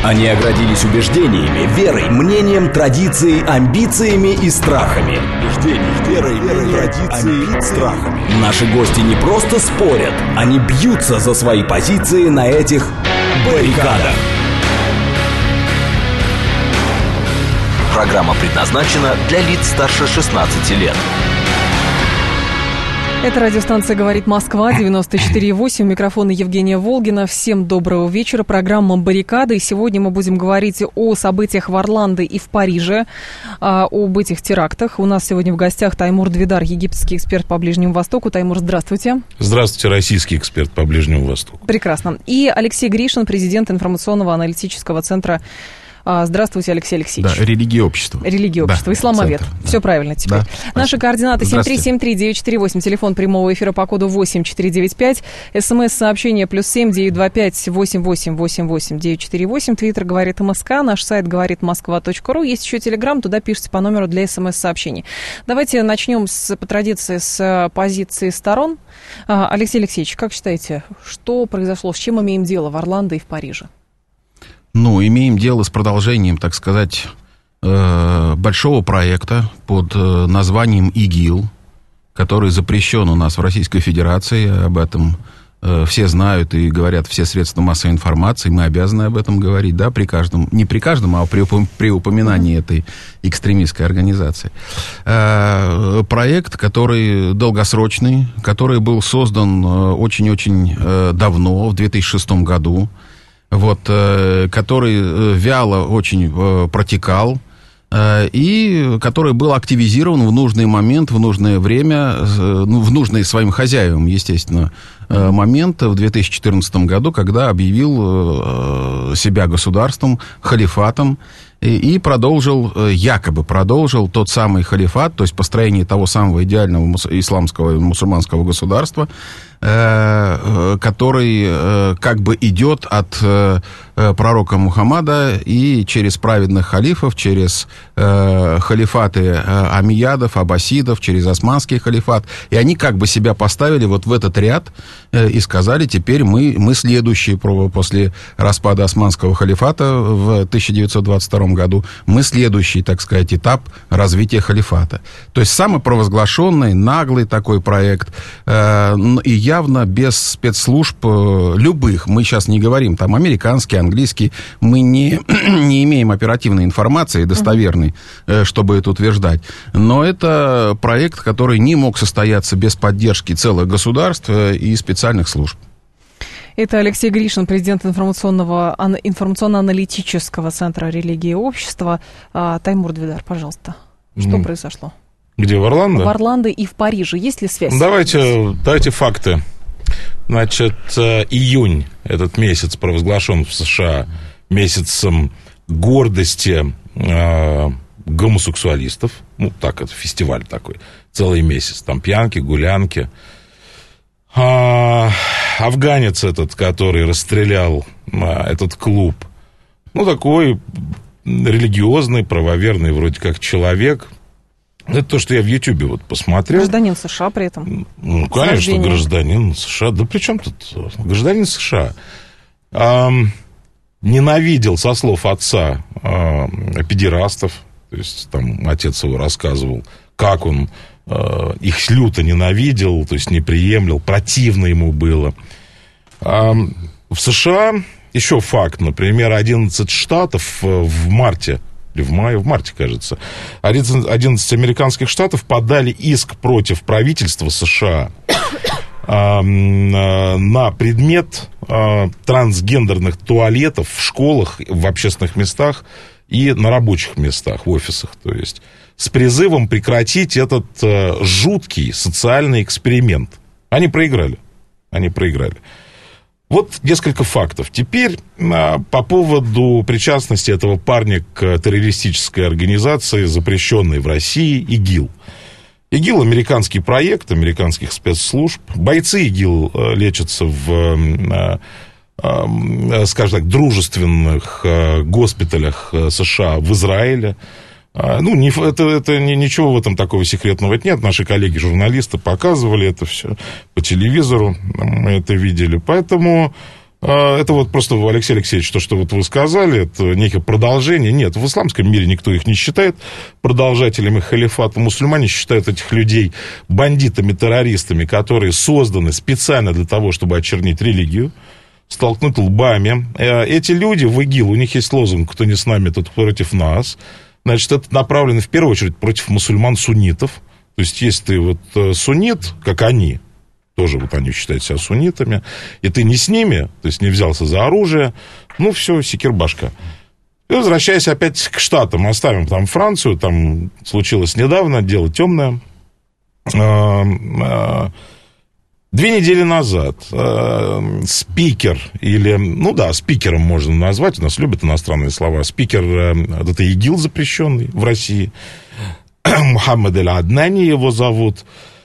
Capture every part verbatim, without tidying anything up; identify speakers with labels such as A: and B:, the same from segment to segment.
A: Они оградились убеждениями, верой, мнением, традицией, амбициями и страхами. Убеждений, верой, верой, традицией, страхами. Наши гости не просто спорят, они бьются за свои позиции на этих баррикадах. Программа предназначена для лиц старше шестнадцати лет.
B: Это радиостанция «Говорит Москва», девяносто четыре и восемь. У микрофона Евгения Волгина. Всем доброго вечера. Программа «Баррикады». И сегодня мы будем говорить о событиях в Орландо и в Париже, об этих терактах. У нас сегодня в гостях Таймур Двидар, египетский эксперт по Ближнему Востоку. Таймур, здравствуйте.
C: Здравствуйте, российский эксперт по Ближнему Востоку.
B: Прекрасно. И Алексей Гришин, президент информационного аналитического центра. Здравствуйте, Алексей Алексеевич.
D: Да, религия общества.
B: Религия общества, да, исламовед. Да. Все правильно теперь. Да. Наши координаты семь три семь три девять четыре восемь, телефон прямого эфира по коду восемь четыре девять пять, смс-сообщение плюс семь девять два пять восемь восемь восемь восемь девять четыре восемь, твиттер говорит МСК, наш сайт говорит москва точка ру, есть еще телеграм, туда пишите по номеру для смс-сообщений. Давайте начнем с, по традиции с позиции сторон. Алексей Алексеевич, как считаете, что произошло, с чем имеем дело в Орландо и в Париже?
D: Ну, имеем дело с продолжением, так сказать, большого проекта под названием ИГИЛ, который запрещен у нас в Российской Федерации. Об этом все знают и говорят все средства массовой информации. Мы обязаны об этом говорить, да, при каждом, не при каждом, а при, при упоминании этой экстремистской организации. Проект, который долгосрочный, который был создан очень-очень давно, в две тысячи шестом году. Вот, который вяло очень протекал, и который был активизирован в нужный момент, в нужное время, ну, в нужный своим хозяевам, естественно, момент в две тысячи четырнадцатом году, когда объявил себя государством, халифатом, и продолжил, якобы продолжил тот самый халифат, то есть построение того самого идеального исламского и мусульманского государства, который как бы идет от пророка Мухаммада и через праведных халифов, через халифаты амиядов, аббасидов, через османский халифат. И они как бы себя поставили вот в этот ряд и сказали, теперь мы, мы следующие после распада османского халифата в тысяча девятьсот двадцать втором году, мы следующий, так сказать, этап развития халифата. То есть самопровозглашенный, наглый такой проект, и явно без спецслужб любых, мы сейчас не говорим, там, американский, английский, мы не, не имеем оперативной информации, достоверной, uh-huh. чтобы это утверждать. Но это проект, который не мог состояться без поддержки целых государств и специальных служб.
B: Это Алексей Гришин, президент информационного, информационно-аналитического центра «Религия и общество». Таймур Двидар, пожалуйста, что mm. произошло?
C: Где, в Орландо?
B: В Орландо и в Париже. Есть ли связь?
C: Давайте, давайте факты. Значит, июнь, этот месяц провозглашен в США месяцем гордости э, гомосексуалистов. Ну, так, это фестиваль такой, целый месяц. Там пьянки, гулянки. А, афганец этот, который расстрелял а, этот клуб, ну, такой религиозный, правоверный вроде как человек. Это то, что я в Ютьюбе вот посмотрел.
B: Гражданин США при этом?
C: Ну, конечно, гражданин США. Да при чем тут гражданин США? А, ненавидел, со слов отца, а, педерастов. То есть там отец его рассказывал, как он их люто ненавидел, то есть не приемлил, противно ему было. А в США еще факт, например, одиннадцать штатов в марте, или в мае, в марте, кажется, одиннадцать американских штатов подали иск против правительства США на предмет трансгендерных туалетов в школах, в общественных местах и на рабочих местах, в офисах, то есть, с призывом прекратить этот э, жуткий социальный эксперимент. Они проиграли. Они проиграли. Вот несколько фактов. Теперь э, по поводу причастности этого парня к террористической организации, запрещенной в России, ИГИЛ. ИГИЛ – американский проект американских спецслужб. Бойцы ИГИЛ э, лечатся в... Э, скажем так, дружественных госпиталях США в Израиле. Ну, не, это, это ничего в этом такого секретного нет. Наши коллеги-журналисты показывали это все по телевизору, мы это видели. Поэтому Это вот просто, Алексей Алексеевич, то, что вот вы сказали, это некое продолжение. Нет, в исламском мире никто их не считает продолжателями халифата. Мусульмане считают этих людей бандитами, террористами, которые созданы специально для того, чтобы очернить религию, столкнуть лбами. Эти люди в ИГИЛ, у них есть лозунг «Кто не с нами, тот против нас». Значит, это направлено в первую очередь против мусульман-суннитов. То есть, если ты вот суннит, как они, тоже вот они считают себя суннитами, и ты не с ними, то есть не взялся за оружие, ну, все, секирбашка. И возвращаясь опять к Штатам, оставим там Францию, там случилось недавно, дело темное. Две недели назад спикер, или, ну да, спикером можно назвать, у нас любят иностранные слова, спикер, это ИГИЛ запрещенный в России, Мухаммад Аль-Аднани его зовут,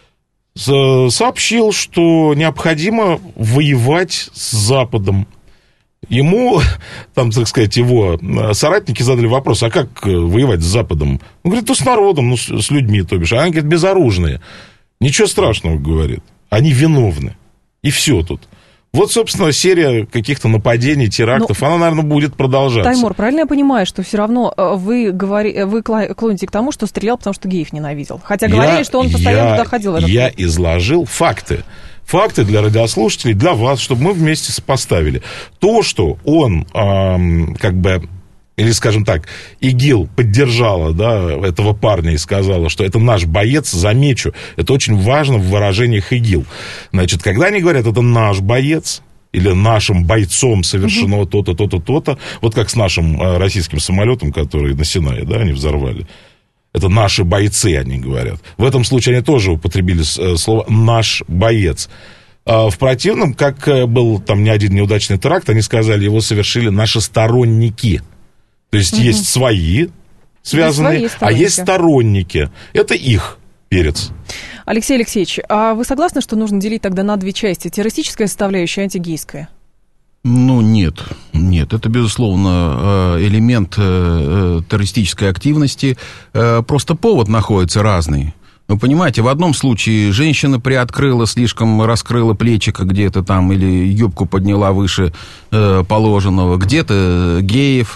C: сообщил, что необходимо воевать с Западом. Ему, там, так сказать, его соратники задали вопрос, а как воевать с Западом? Он говорит, ну, с народом, ну, с людьми, то бишь. А они, говорят, безоружные. Ничего страшного, говорит. Они виновны. И все тут. Вот, собственно, серия каких-то нападений, терактов, ну, она, наверное, будет продолжаться.
B: Таймур, правильно я понимаю, что все равно вы, говори, вы клоните к тому, что стрелял, потому что геев ненавидел? Хотя говорили, я, что он постоянно я, туда ходил.
C: Я путь. изложил факты. Факты для радиослушателей, для вас, чтобы мы вместе сопоставили. То, что он, эм, как бы, или, скажем так, ИГИЛ поддержала, да, этого парня и сказала, что это наш боец, замечу, это очень важно в выражениях ИГИЛ. Значит, когда они говорят, это наш боец, или нашим бойцом совершено угу. то-то, то-то, то-то, вот как с нашим э, российским самолетом, который на Синае, да, они взорвали. Это наши бойцы, они говорят. В этом случае они тоже употребили э, слово «наш боец». А в противном, как э, был там не один неудачный теракт, они сказали, его совершили наши сторонники. То есть, угу. есть свои связанные, есть свои а есть сторонники. Это их перец.
B: Алексей Алексеевич, а вы согласны, что нужно делить тогда на две части? Террористическая составляющая и антигейская?
D: Ну, нет. Нет, это, безусловно, элемент террористической активности. Просто повод находится разный. Вы понимаете, в одном случае женщина приоткрыла, слишком раскрыла плечико где-то там, или юбку подняла выше положенного, где-то геев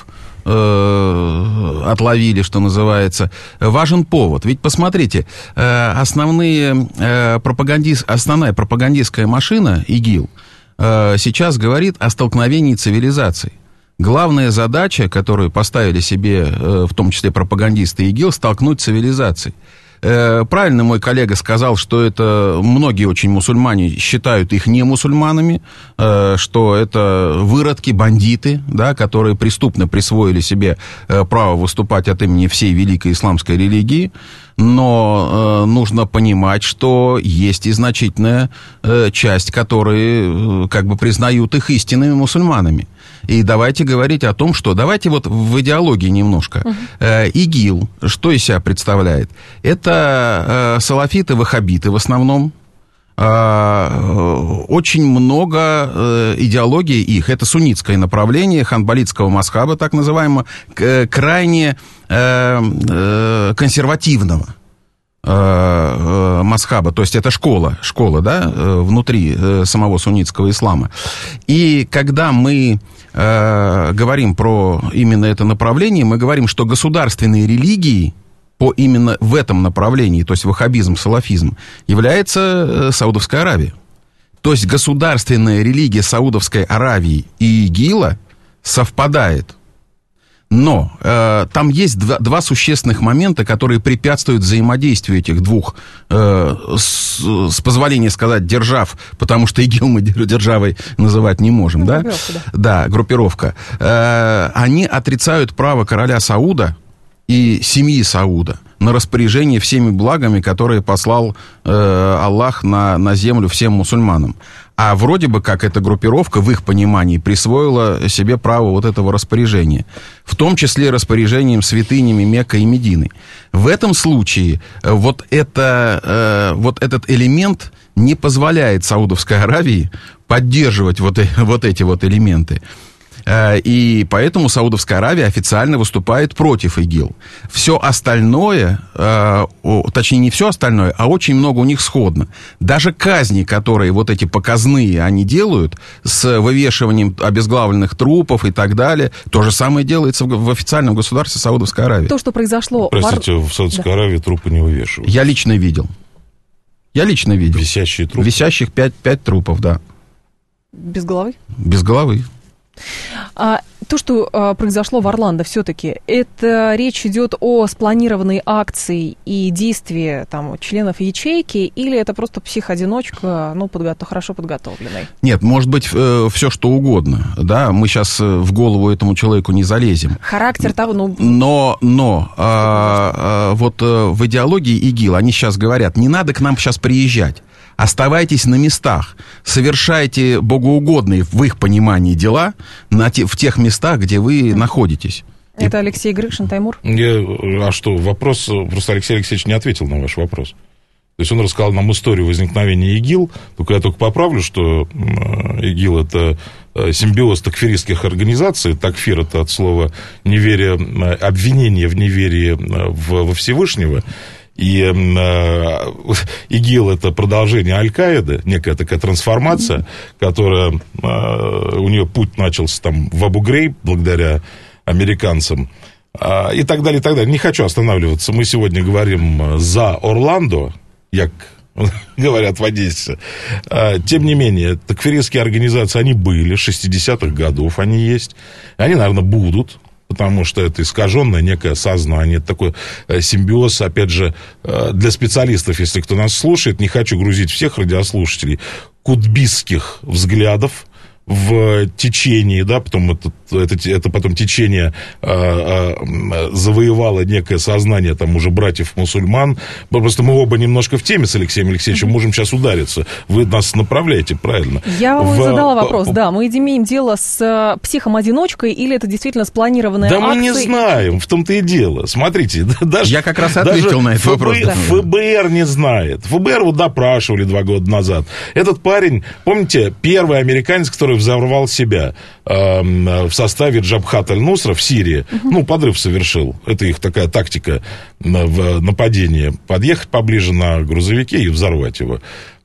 D: отловили, что называется. Важен повод. Ведь посмотрите, основные пропагандист, основная пропагандистская машина ИГИЛ сейчас говорит о столкновении цивилизаций. Главная задача, которую поставили себе, в том числе пропагандисты ИГИЛ, столкнуть цивилизации. Правильно мой коллега сказал, что это многие очень мусульмане считают их не мусульманами, что это выродки, бандиты, да, которые преступно присвоили себе право выступать от имени всей великой исламской религии. Но э, нужно понимать, что есть и значительная э, часть, которые э, как бы признают их истинными мусульманами. И давайте говорить о том, что... Давайте вот в идеологии немножко. Uh-huh. Э, ИГИЛ, что из себя представляет? Это э, салафиты-ваххабиты в основном. Очень много идеологии их, это суннитское направление, ханбалитского мазхаба, так называемого, крайне консервативного мазхаба, то есть это школа, школа, да, внутри самого суннитского ислама. И когда мы говорим про именно это направление, мы говорим, что государственные религии по именно в этом направлении, то есть ваххабизм, салафизм, является Саудовская Аравия. То есть государственная религия Саудовской Аравии и ИГИЛа совпадает. Но э, там есть два, два существенных момента, которые препятствуют взаимодействию этих двух, э, с, с позволения сказать, держав, потому что ИГИЛ мы державой называть не можем, ну, да? Группировка, да. Да, группировка. Э, они отрицают право короля Сауда и семьи Сауда на распоряжение всеми благами, которые послал э, Аллах на, на землю всем мусульманам. А вроде бы как эта группировка, в их понимании, присвоила себе право вот этого распоряжения. В том числе распоряжением святынями Меккой и Медины. В этом случае вот, это, э, вот этот элемент не позволяет Саудовской Аравии поддерживать вот, вот эти вот элементы. И поэтому Саудовская Аравия официально выступает против ИГИЛ. Все остальное, точнее не все остальное, а очень много у них сходно. Даже казни, которые вот эти показные они делают, с вывешиванием обезглавленных трупов и так далее, то же самое делается в официальном государстве Саудовской Аравии.
B: То, что произошло...
C: Простите, в Саудовской да. Аравии трупы не вывешивают.
D: Я лично видел. Я лично видел.
C: Висящие трупы?
D: Висящих пять, пять трупов, да.
B: Без головы?
D: Без головы.
B: А, то, что а, произошло в Орландо, все-таки, это речь идет о спланированной акции и действии там, членов ячейки, или это просто психоодиночка, ну, подго- хорошо подготовленный?
D: Нет, может быть, э, все что угодно, да, мы сейчас в голову этому человеку не залезем.
B: Характер того, ну...
D: Но, но, а, а, вот в идеологии ИГИЛ, они сейчас говорят, не надо к нам сейчас приезжать. Оставайтесь на местах, совершайте богоугодные в их понимании дела на те, в тех местах, где вы находитесь.
B: Это Алексей Гришин, Таймур?
C: Я, а что, вопрос, просто Алексей Алексеевич не ответил на ваш вопрос. То есть он рассказал нам историю возникновения ИГИЛ, только я только поправлю, что ИГИЛ — это симбиоз такфиристских организаций, такфир — это от слова неверие, обвинение в неверии во Всевышнего. И э, ИГИЛ — это продолжение Аль-Каиды, некая такая трансформация, которая, э, у нее путь начался там в Абу-Грейб, благодаря американцам, э, и так далее, и так далее. Не хочу останавливаться, мы сегодня говорим за Орландо, як говорят в Одессе. Э, тем не менее, такфиристские организации, они были, шестидесятых годов они есть, они, наверное, будут. Потому что это искаженное некое сознание, это такой симбиоз, опять же, для специалистов, если кто нас слушает, не хочу грузить всех радиослушателей, кутбистских взглядов в течение, да, потом это, это, это потом течение э, э, завоевало некое сознание там уже братьев-мусульман. Просто мы оба немножко в теме с Алексеем Алексеевичем, можем сейчас удариться. Вы нас направляете правильно.
B: Я вам
C: в,
B: задала вопрос,
C: по,
B: да, мы имеем дело с психом-одиночкой или это действительно спланированная
C: да
B: акция?
C: Да мы не знаем, в том-то и дело. Смотрите, даже...
D: Я как раз ответил на этот
C: ФБ,
D: вопрос. Да.
C: ФБР не знает. ФБР вот допрашивали два года назад. Этот парень, помните, первый американец, который взорвал себя э, в составе Джабхат аль-Нусра в Сирии, uh-huh. ну, подрыв совершил. Это их такая тактика в нападении. Подъехать поближе на грузовике и взорвать его.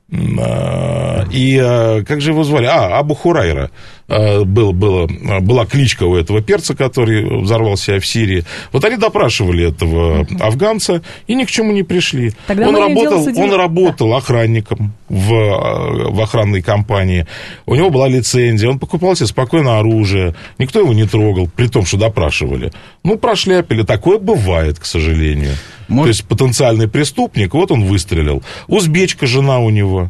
C: И как же его звали? А, Абу Хурайра. Был, было, была кличка у этого перца, который взорвал себя в Сирии. Вот они допрашивали этого uh-huh. афганца и ни к чему не пришли.
B: Тогда
C: он работал,
B: судили...
C: он работал да. охранником в, в охранной компании. У него была лицензия, он покупал себе спокойно оружие. Никто его не трогал, при том, что допрашивали. Ну, прошляпили. Такое бывает, к сожалению. Может... То есть потенциальный преступник, вот он выстрелил. Узбечка, жена у него.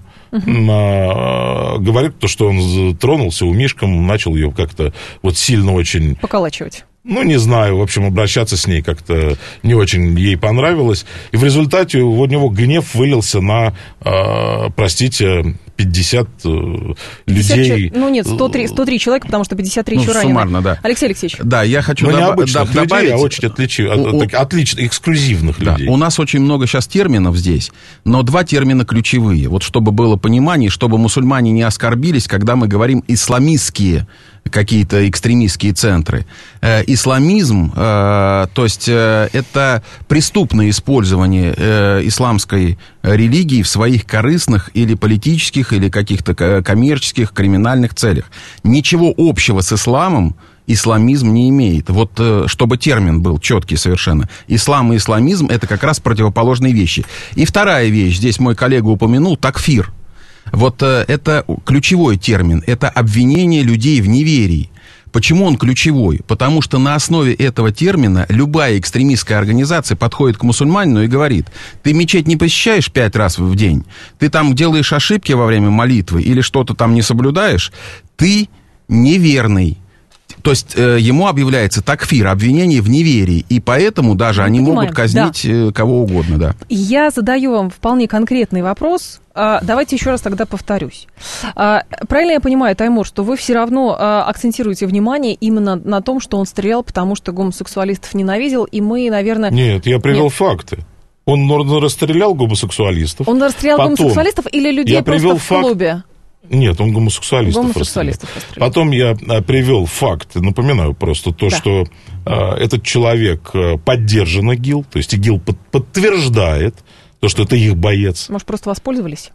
C: Uh-huh. Говорит, то, что он тронулся умишком, начал ее как-то вот сильно очень...
B: Поколачивать.
C: Ну, не знаю, в общем, обращаться с ней как-то не очень ей понравилось. И в результате у него гнев вылился на, э, простите, пятьдесят э, людей.
B: Ну, нет, сто три, сто три человека, потому что пятьдесят три
D: ну,
B: еще ранены.
D: Суммарно, да.
B: Алексей Алексеевич.
D: Да, я хочу
C: ну,
D: доб-
C: не обычных
D: доб- добавить...
C: людей, а очень отлич... у, от, отличных, эксклюзивных
D: да,
C: людей.
D: У нас очень много сейчас терминов здесь, но два термина ключевые. Вот чтобы было понимание, чтобы мусульмане не оскорбились, когда мы говорим «исламистские», какие-то экстремистские центры. Э, исламизм, э, то есть э, это преступное использование э, исламской религии в своих корыстных или политических, или каких-то коммерческих, криминальных целях. Ничего общего с исламом исламизм не имеет. Вот э, чтобы термин был четкий совершенно. Ислам и исламизм — это как раз противоположные вещи. И вторая вещь, здесь мой коллега упомянул, такфир. Вот э, это ключевой термин, это обвинение людей в неверии. Почему он ключевой? Потому что на основе этого термина любая экстремистская организация подходит к мусульманину и говорит: ты мечеть не посещаешь пять раз в день, ты там делаешь ошибки во время молитвы или что-то там не соблюдаешь, ты неверный. То есть э, ему объявляется такфир, обвинение в неверии, и поэтому даже Мы они понимаем, могут казнить да. кого угодно. Да.
B: Я задаю вам вполне конкретный вопрос. А, давайте еще раз тогда повторюсь. А, правильно я понимаю, Таймур, что вы все равно а, акцентируете внимание именно на том, что он стрелял, потому что гомосексуалистов ненавидел, и мы, наверное...
C: Нет, я привел Нет. факты. Он расстрелял гомосексуалистов.
B: Он расстрелял
C: Потом
B: гомосексуалистов или людей
C: я
B: просто в
C: факт...
B: клубе?
C: Нет, он гомосексуалистов,
B: гомосексуалистов
C: расстрелял. Потом я привел факт, напоминаю просто то, да. что а, этот человек поддержан ИГИЛ, то есть ИГИЛ под, подтверждает то, что это их боец.
B: Может, просто воспользовались?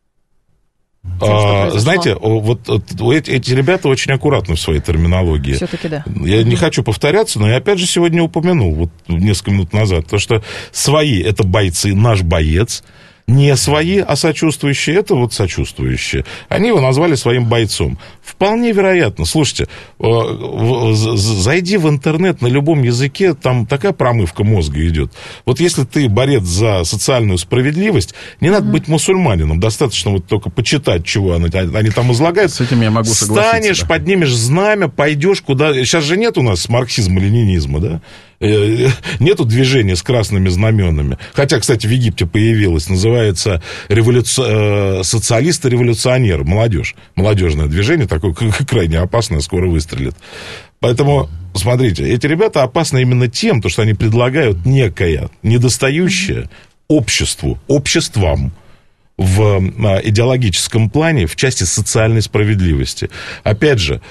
C: А, знаете, вот, вот эти, эти ребята очень аккуратны в своей терминологии.
B: Все-таки да.
C: Я не хочу повторяться, но я опять же сегодня упомянул, вот несколько минут назад, то, что свои — это бойцы, наш боец. Не свои, а сочувствующие, это вот сочувствующие. Они его назвали своим бойцом. Вполне вероятно. Слушайте, зайди в интернет на любом языке, там такая промывка мозга идет. Вот если ты борец за социальную справедливость, не надо mm-hmm. быть мусульманином, достаточно вот только почитать, чего они, они там излагают.
D: С этим я могу согласиться.
C: Станешь,
D: да.
C: поднимешь знамя, пойдешь куда... Сейчас же нет у нас марксизма-ленинизма, да? Нету движения с красными знаменами. Хотя, кстати, в Египте появилось, называется революци... социалисты-революционеры, молодежь. Молодежное движение, такое крайне опасное, скоро выстрелит. Поэтому, смотрите, эти ребята опасны именно тем, что они предлагают некое недостающее обществу, обществам в идеологическом плане в части социальной справедливости. Опять же,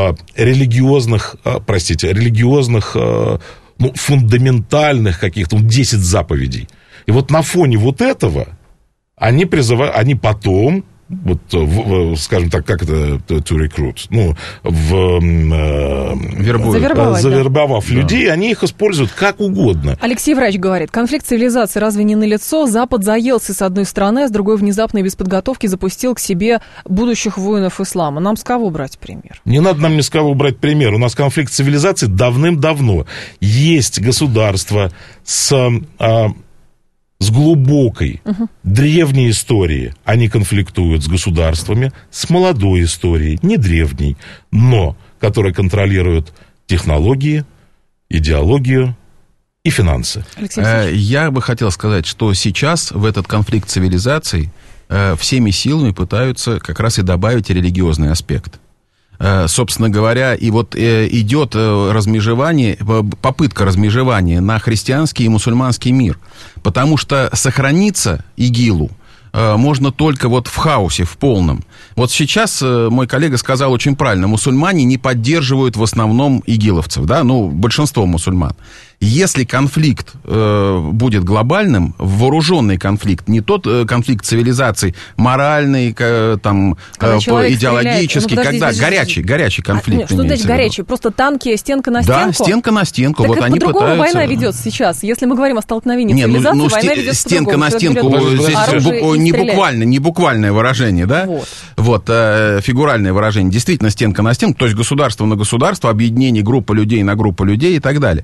C: религиозных, простите, религиозных... ну, фундаментальных каких-то, ну, десять заповедей. И вот на фоне вот этого они призывают, они потом, вот, в, скажем так, как это, to recruit, ну, в, э, завербовав, завербовав да. людей, они их используют как угодно.
B: Алексей Врач говорит, конфликт цивилизации разве не налицо? Запад заелся с одной стороны, а с другой внезапно и без подготовки запустил к себе будущих воинов ислама. Нам с кого брать пример?
C: Не надо нам ни с кого брать пример. У нас конфликт цивилизаций давным-давно. Есть государство с... А, с глубокой, uh-huh. древней историей. Они конфликтуют с государствами, с молодой историей, не древней, но которая контролирует технологии, идеологию и финансы.
D: Я бы хотел сказать, что сейчас в этот конфликт цивилизаций всеми силами пытаются как раз и добавить религиозный аспект. Собственно говоря, и вот идет размежевание, попытка размежевания на христианский и мусульманский мир. Потому что сохраниться ИГИЛу можно только вот в хаосе, в полном. Вот сейчас мой коллега сказал очень правильно, мусульмане не поддерживают в основном игиловцев, да, ну, большинство мусульман. Если конфликт э, будет глобальным, вооруженный конфликт, не тот э, конфликт цивилизаций, моральный, э, там, э, идеологический, ну, когда здесь, горячий, здесь... горячий конфликт.
B: А, что значит горячий? Просто танки, стенка на стенку?
D: Да, стенка на стенку.
B: Так
D: вот
B: это
D: они
B: по-другому
D: пытаются...
B: война ведется сейчас. Если мы говорим о столкновении
D: не,
B: цивилизаций,
D: ну, ну,
B: война
D: сте-
B: ведется
D: стенка на стенку, здесь бу- не, буквально, не буквальное выражение, да? Вот, вот э, фигуральное выражение. Действительно, стенка на стенку, то есть государство на государство, объединение группы людей на группу людей и так далее.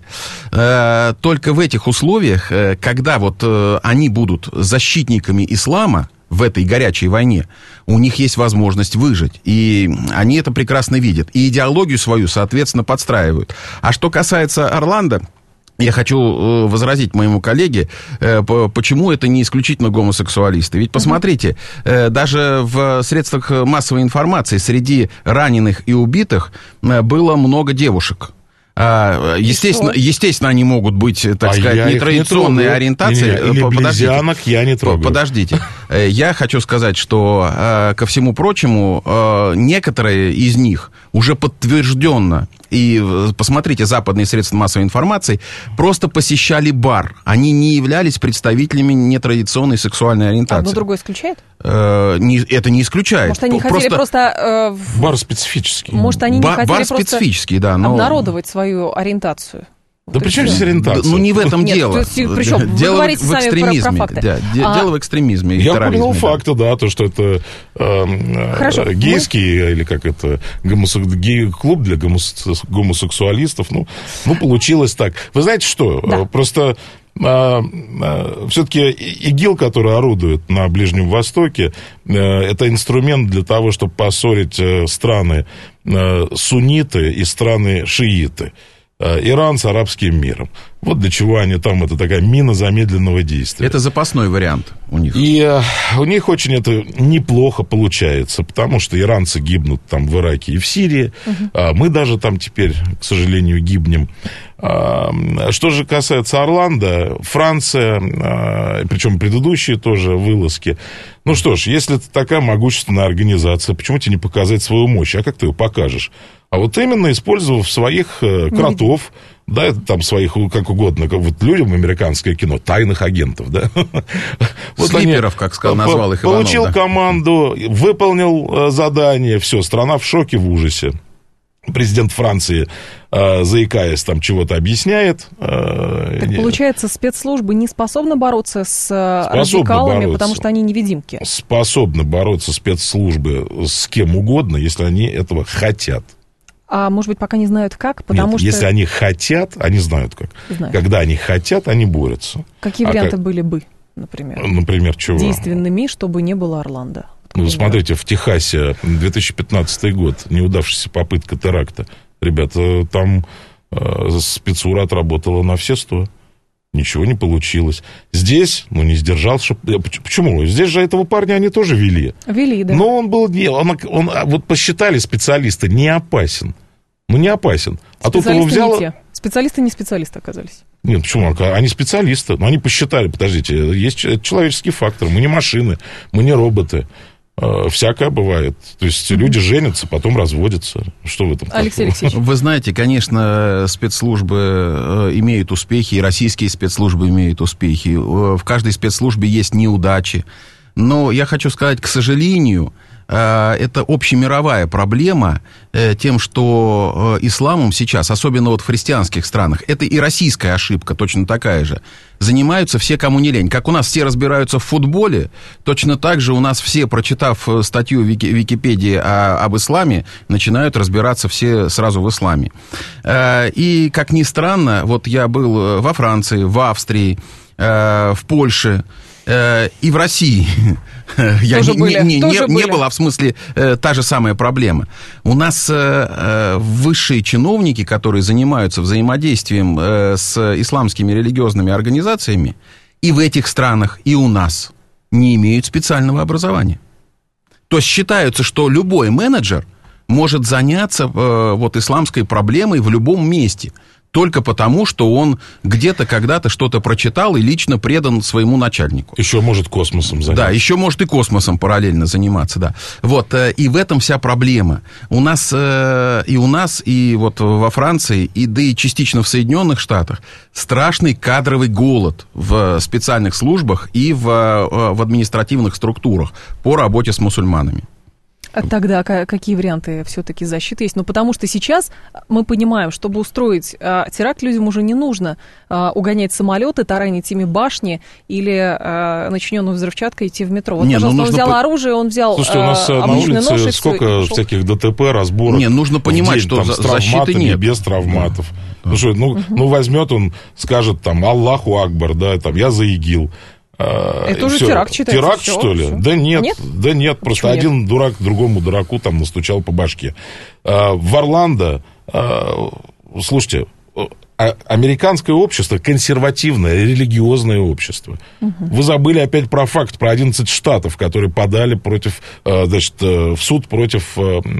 D: Э, только в этих условиях, когда вот они будут защитниками ислама в этой горячей войне, у них есть возможность выжить. И они это прекрасно видят. И идеологию свою, соответственно, подстраивают. А что касается Орландо, я хочу возразить моему коллеге, почему это не исключительно гомосексуалисты. Ведь посмотрите, даже в средствах массовой информации среди раненых и убитых было много девушек. Естественно, естественно, они могут быть, так а сказать, нетрадиционной не ориентации.
C: Не, не, или близянок я не трогаю.
D: Подождите. Я хочу сказать, что, ко всему прочему, некоторые из них уже подтвержденно, и посмотрите, западные средства массовой информации просто посещали бар. Они не являлись представителями нетрадиционной сексуальной ориентации.
B: Одно другое исключает?
D: Это не исключает.
B: Может, они просто... хотели просто...
C: Э, бар специфический.
B: Может, они не
D: бар,
B: хотели
D: бар
B: просто
D: специфический, да, но...
B: обнародовать свою ориентацию.
C: Да при чем здесь ориентация?
D: Ну, не в этом
B: Нет,
D: дело.
B: Есть, причем,
D: дело
B: вы говорите
D: в
B: сами
D: экстремизме.
B: про, про факты.
D: Да,
B: а...
D: Дело в экстремизме и
C: Я
D: терроризме.
C: упомянул да. факты, да, то, что это э,
B: Хорошо,
C: гейский,
B: мы...
C: или как это, гомосек... гей-клуб для гомос... гомосексуалистов. Ну, ну, получилось так. Вы знаете что?
B: Да.
C: Просто... А, а, все-таки ИГИЛ, который орудует на Ближнем Востоке, а, это инструмент для того, чтобы поссорить а, страны а, сунниты и страны шииты. А, Иран с арабским миром. Вот для чего они там, это такая мина замедленного действия.
D: Это запасной вариант у них.
C: И а, у них очень это неплохо получается, потому что иранцы гибнут там в Ираке и в Сирии, uh-huh. а мы даже там теперь, к сожалению, гибнем. Что же касается Орландо, Франция, причем предыдущие тоже вылазки. Ну что ж, если это такая могущественная организация, почему тебе не показать свою мощь? А как ты ее покажешь? А вот именно использовав своих кротов, да, там своих, как угодно, как вот людям американское кино, тайных агентов, да.
D: Слиперов, как сказал, назвал их
C: Иванов. Получил
D: да?
C: команду, выполнил задание, все, страна в шоке, в ужасе. Президент Франции, э, заикаясь, там чего-то объясняет. Э,
B: так получается, спецслужбы не способны бороться с радикалами, бороться, потому что они невидимки?
C: Способны бороться спецслужбы с кем угодно, если они этого хотят.
B: А может быть, пока не знают как, потому
C: Нет,
B: что...
C: если они хотят, они знают как.
B: Знают.
C: Когда они хотят, они борются.
B: Какие
C: а
B: варианты
C: как...
B: были бы, например?
C: Например, чего?
B: Действенными, чтобы не было Орландо.
C: Ну, смотрите, в Техасе две тысячи пятнадцатый год, неудавшаяся попытка теракта. Ребята, там э, спецура отработала на все сто. Ничего не получилось. Здесь, ну, не сдержался. Почему? Здесь же этого парня они тоже вели.
B: Вели, да.
C: Но он был... Не, он, он, вот посчитали специалисты, не опасен. Ну, не опасен. А тут его взяло...
B: Не те. Специалисты не специалисты оказались.
C: Нет, почему? Они специалисты. Но они посчитали, подождите, есть человеческий фактор. Мы не машины, мы не роботы. Всякое бывает. То есть люди женятся, потом разводятся. Что в этом такого?
B: Алексей Алексеевич.
D: Вы знаете, конечно, спецслужбы имеют успехи, и российские спецслужбы имеют успехи. В каждой спецслужбе есть неудачи. Но я хочу сказать, к сожалению, это общемировая проблема тем, что исламом сейчас, особенно вот в христианских странах, это и российская ошибка, точно такая же, занимаются все, кому не лень. Как у нас все разбираются в футболе, точно так же у нас все, прочитав статью в Википедии о, об исламе, начинают разбираться все сразу в исламе. И, как ни странно, вот я был во Франции, в Австрии, в Польше, и в России. Я не, были, не, не, не, не было, в смысле, э, та же самая проблема. У нас э, высшие чиновники, которые занимаются взаимодействием э, с исламскими религиозными организациями, и в этих странах, и у нас, не имеют специального образования. То есть считается, что любой менеджер может заняться э, вот, исламской проблемой в любом месте. Только потому, что он где-то когда-то что-то прочитал и лично предан своему начальнику.
C: Еще может космосом заняться.
D: Да, еще может и космосом параллельно заниматься, да. Вот, и в этом вся проблема. У нас, и у нас, и вот во Франции, и да и частично в Соединенных Штатах страшный кадровый голод в специальных службах и в, в административных структурах по работе с мусульманами.
B: А тогда какие варианты все-таки защиты есть? Ну, потому что сейчас мы понимаем, чтобы устроить а, теракт, людям уже не нужно а, угонять самолеты, таранить ими башни или а, начиненную взрывчаткой идти в метро. Вот,
D: не,
B: пожалуйста,
D: ну,
B: он взял
D: по...
B: оружие, он взял
C: Слушайте, у нас
B: а,
C: на улице
B: нож,
C: сколько
B: все,
C: всяких ДТП, разборок.
D: Не, нужно понимать,
C: день,
D: что
C: там,
D: за,
C: с травматами,
D: нет.
C: без травматов.
D: Да.
C: Ну, что, ну, угу. ну, возьмет он, скажет там Аллаху Акбар, да, там, я за ИГИЛ.
B: Это уже все. Теракт считается.
C: Теракт,
B: все,
C: что ли?
B: все.
C: Да нет,
B: нет,
C: да нет, просто
B: Почему
C: один
B: нет?
C: дурак другому дураку там настучал по башке. В Орландо, слушайте, американское общество консервативное, религиозное общество. Угу. Вы забыли опять про факт, про одиннадцать штатов, которые подали против, значит, в суд против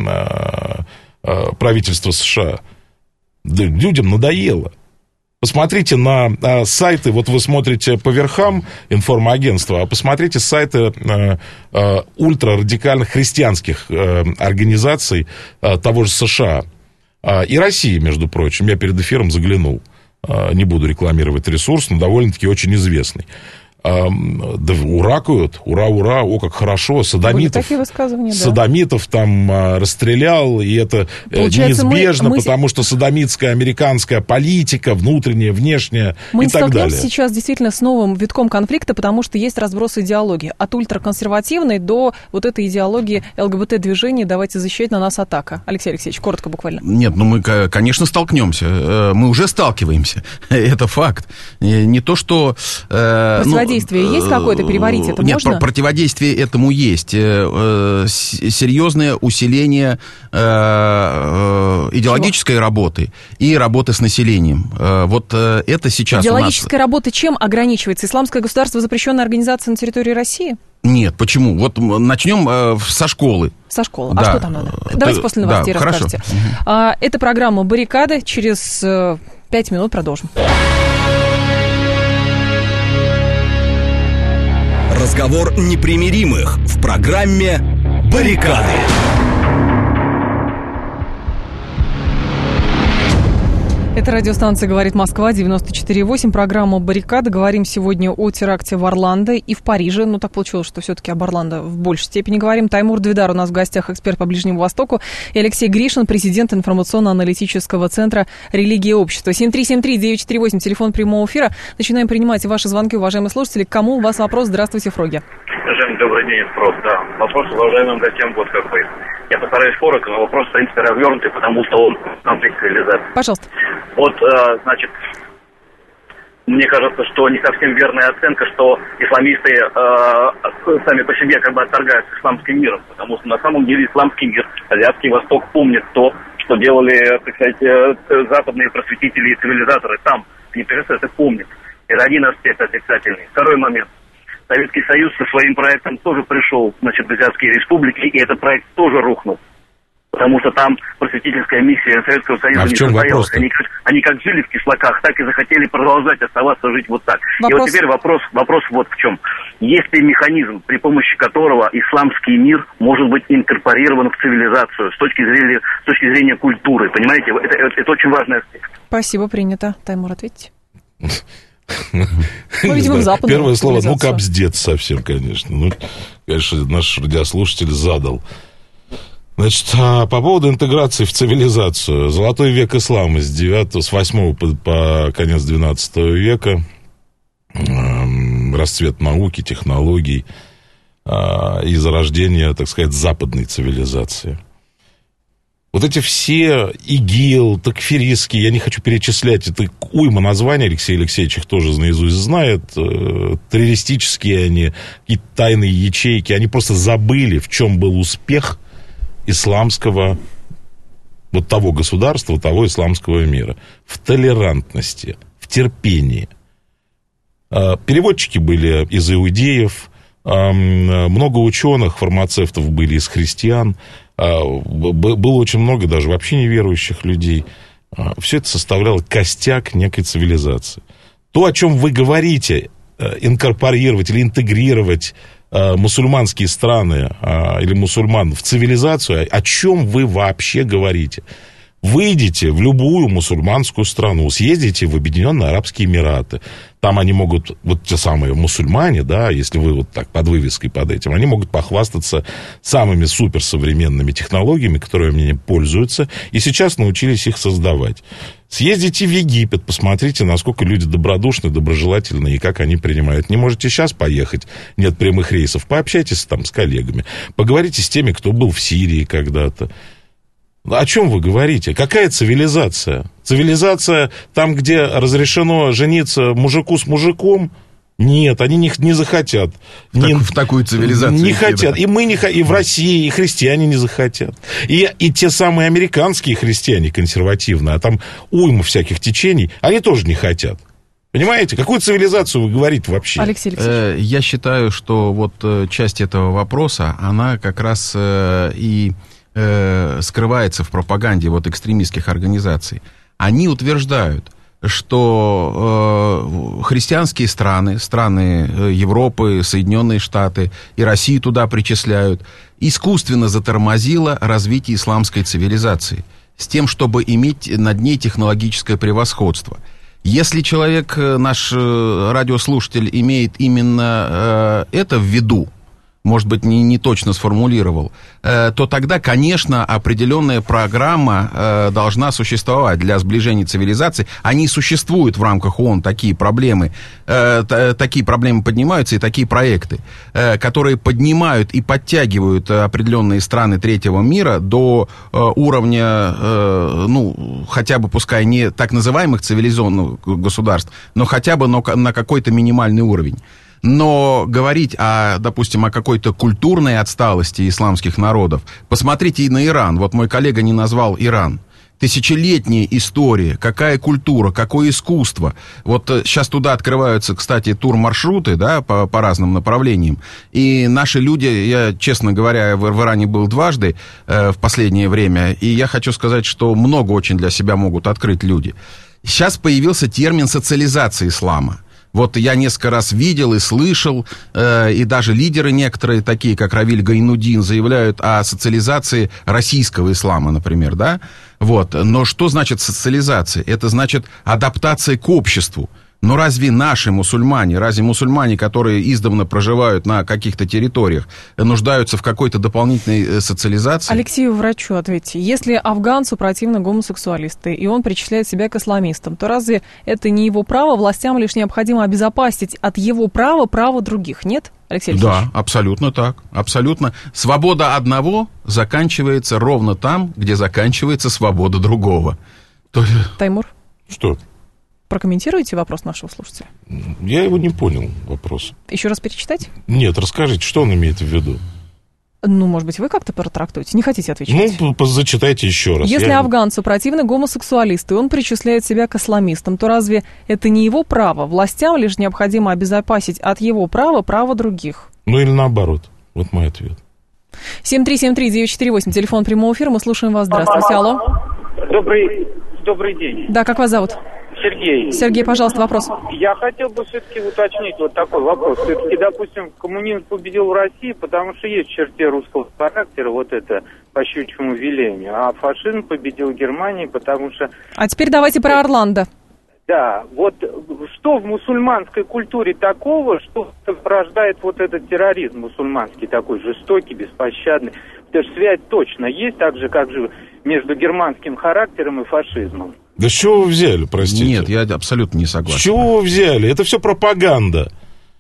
C: правительства США. Да, людям надоело. Посмотрите на а, сайты, вот вы смотрите по верхам информагентства, а посмотрите сайты а, а, ультрарадикальных христианских а, организаций а, того же США а, и России, между прочим. Я перед эфиром заглянул, а, не буду рекламировать ресурс, но довольно-таки очень известный. А, да уракают, ура, ура, о, как хорошо, садомитов,
B: да.
C: садомитов там а, расстрелял, и это Получается, неизбежно, мы, мы... потому что садомитская американская политика, внутренняя, внешняя
B: мы
C: и так далее. Мы
B: столкнемся сейчас действительно с новым витком конфликта, потому что есть разброс идеологии, от ультраконсервативной до вот этой идеологии ЛГБТ-движения, давайте защищать, на нас атака. Алексей Алексеевич, коротко буквально.
D: Нет, ну мы, конечно, столкнемся, мы уже сталкиваемся, это факт. Не то, что...
B: Противодействие есть какое-то, переварить это
D: Нет,
B: можно?
D: Нет, противодействие этому есть. Серьезное усиление идеологической Чего? работы и работы с населением. Вот это сейчас
B: Идеологическая
D: у нас...
B: работа чем ограничивается? Исламское государство — запрещенная организация на территории России?
D: Нет, почему? Вот начнем со школы.
B: Со школы.
D: Да.
B: А что там надо? Давайте Ты, после новостей да, расскажете.
D: Хорошо.
B: А, это программа «Баррикады». Через пять минут продолжим.
A: Разговор непримиримых в программе «Баррикады».
B: Это радиостанция «Говорит Москва», девяносто четыре и восемь, программа «Баррикады». Говорим сегодня о теракте в Орландо и в Париже. Ну, так получилось, что все-таки об Орландо в большей степени говорим. Таймур Двидар у нас в гостях, эксперт по Ближнему Востоку. И Алексей Гришин, президент информационно-аналитического центра «Религия и общество». семь три семь три девять четыре восемь, телефон прямого эфира. Начинаем принимать ваши звонки, уважаемые слушатели. К кому у вас вопрос? Здравствуйте, Фроги.
E: Жень, добрый день, Фрог, да. Вопрос уважаемым гостям вот какой. Я постараюсь коротко, но вопрос, в принципе, развернутый, потому что он конфликт цивилизации.
B: Пожалуйста.
E: Вот, э, значит, мне кажется, что не совсем верная оценка, что исламисты э, сами по себе как бы отторгаются исламским миром, потому что на самом деле исламский мир, Азиатский Восток помнит то, что делали, так сказать, э, западные просветители и цивилизаторы там. Не это помнит. Это один аспект отрицательный. Второй момент. Советский Союз со своим проектом тоже пришел, значит, в Азиатские республики, и этот проект тоже рухнул. Потому что там просветительская миссия Советского Союза
C: а
E: не состоялась. Они как, они как жили в кишлаках, так и захотели продолжать оставаться жить вот так. Вопрос... И вот теперь вопрос, вопрос вот в чем. Есть ли механизм, при помощи которого исламский мир может быть инкорпорирован в цивилизацию с точки зрения, с точки зрения культуры? Понимаете, это, это, это очень важный аспект.
B: Спасибо, принято. Таймур, ответьте. Ну, видимо, в западную
C: Первое слово, ну, капздец совсем, конечно. Ну, конечно, наш радиослушатель задал. Значит, по поводу интеграции в цивилизацию. Золотой век ислама с девятого, с восьмого по, по конец двенадцатого века. Э, расцвет науки, технологий э, и зарождение, так сказать, западной цивилизации. Вот эти все ИГИЛ, такфиристские, я не хочу перечислять, это уйма названий, Алексей Алексеевич их тоже наизусть знает, э, террористические они, какие-то тайные ячейки, они просто забыли, в чем был успех исламского, вот того государства, того исламского мира. В толерантности, в терпении. Э, переводчики были из иудеев, э, много ученых, фармацевтов были из христиан, было очень много даже вообще неверующих людей. Все это составляло костяк некой цивилизации. То, о чем вы говорите, инкорпорировать или интегрировать мусульманские страны или мусульман в цивилизацию, о чем вы вообще говорите? Выйдите в любую мусульманскую страну, съездите в Объединенные Арабские Эмираты. Там они могут, вот те самые мусульмане, да, если вы вот так под вывеской под этим, они могут похвастаться самыми суперсовременными технологиями, которыми они пользуются, и сейчас научились их создавать. Съездите в Египет, посмотрите, насколько люди добродушны, доброжелательны, и как они принимают. Не можете сейчас поехать, нет прямых рейсов, пообщайтесь там с коллегами, поговорите с теми, кто был в Сирии когда-то. О чем вы говорите? Какая цивилизация? Цивилизация там, где разрешено жениться мужику с мужиком? Нет, они не, не захотят.
D: В, не, так, в такую цивилизацию.
C: Не хотят. И мы не и в России, и христиане не захотят. И, и те самые американские христиане консервативные, а там уйма всяких течений, они тоже не хотят. Понимаете? Какую цивилизацию вы говорите вообще?
B: Алексей Алексеевич.
D: Я считаю, что вот часть этого вопроса, она как раз и... скрывается в пропаганде вот экстремистских организаций. Они утверждают, что э, христианские страны, страны Европы, Соединенные Штаты и Россию туда причисляют, искусственно затормозило развитие исламской цивилизации с тем, чтобы иметь над ней технологическое превосходство. Если человек, наш радиослушатель, имеет именно э, это в виду, может быть, не, не точно сформулировал, э, то тогда, конечно, определенная программа э, должна существовать для сближения цивилизаций. Они существуют в рамках ООН, такие проблемы. Э, т- такие проблемы поднимаются, и такие проекты, э, которые поднимают и подтягивают определенные страны третьего мира до э, уровня, э, ну, хотя бы, пускай не так называемых цивилизованных государств, но хотя бы на, на какой-то минимальный уровень. Но говорить, о, допустим, о какой-то культурной отсталости исламских народов, посмотрите и на Иран. Вот мой коллега не назвал Иран. Тысячелетняя история, какая культура, какое искусство. Вот сейчас туда открываются, кстати, турмаршруты, да, по, по разным направлениям. И наши люди, я, честно говоря, в, в Иране был дважды э, в последнее время, и я хочу сказать, что много очень для себя могут открыть люди. Сейчас появился термин социализация ислама. Вот я несколько раз видел и слышал, э, и даже лидеры некоторые, такие как Равиль Гайнуддин, заявляют о социализации российского ислама, например, да? Вот. Но что значит социализация? Это значит адаптация к обществу. Но разве наши мусульмане, разве мусульмане, которые издавна проживают на каких-то территориях, нуждаются в какой-то дополнительной социализации?
B: Алексею врачу ответьте. Если афганцу противны гомосексуалисты, и он причисляет себя к исламистам, то разве это не его право? Властям лишь необходимо обезопасить от его права право других, нет, Алексей Алексеевич?
D: Да, абсолютно так, абсолютно. Свобода одного заканчивается ровно там, где заканчивается свобода другого. То...
B: Таймур?
C: Что?
B: Прокомментируйте вопрос нашего слушателя.
C: Я его не понял, вопрос.
B: Еще раз перечитать?
C: Нет, расскажите, что он имеет в виду?
B: Ну, может быть, вы как-то протрактуете? Не хотите отвечать?
C: Ну, зачитайте еще раз.
B: Если
C: Я...
B: афганцу противны гомосексуалисты, и он причисляет себя к исламистам, то разве это не его право? Властям лишь необходимо обезопасить от его права право других.
C: Ну, или наоборот. Вот мой ответ.
B: семь три семь три девять четыре восемь, телефон прямого эфира, мы слушаем вас. Здравствуйте, алло.
F: Добрый, добрый день.
B: Да, как вас зовут?
F: Сергей.
B: Сергей, пожалуйста, вопрос.
F: Я хотел бы все-таки уточнить вот такой вопрос. Все-таки, допустим, коммунизм победил в России, потому что есть в черте русского характера вот это по щучьему велению, а фашизм победил в Германии, потому что...
B: А теперь давайте про Орландо.
F: Да, вот что в мусульманской культуре такого, что порождает вот этот терроризм мусульманский, такой жестокий, беспощадный? Потому что связь точно есть, так же, как же между германским характером и фашизмом.
C: Да с чего вы взяли, простите?
D: Нет, я абсолютно не согласен.
C: С чего вы взяли? Это все пропаганда.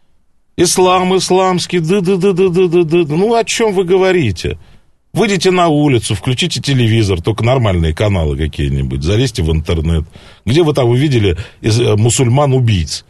C: Ислам, исламский, да-да-да-да-да-да. Ну, о чем вы говорите? Выйдите на улицу, включите телевизор, только нормальные каналы какие-нибудь, залезьте в интернет. Где вы там увидели мусульман-убийц?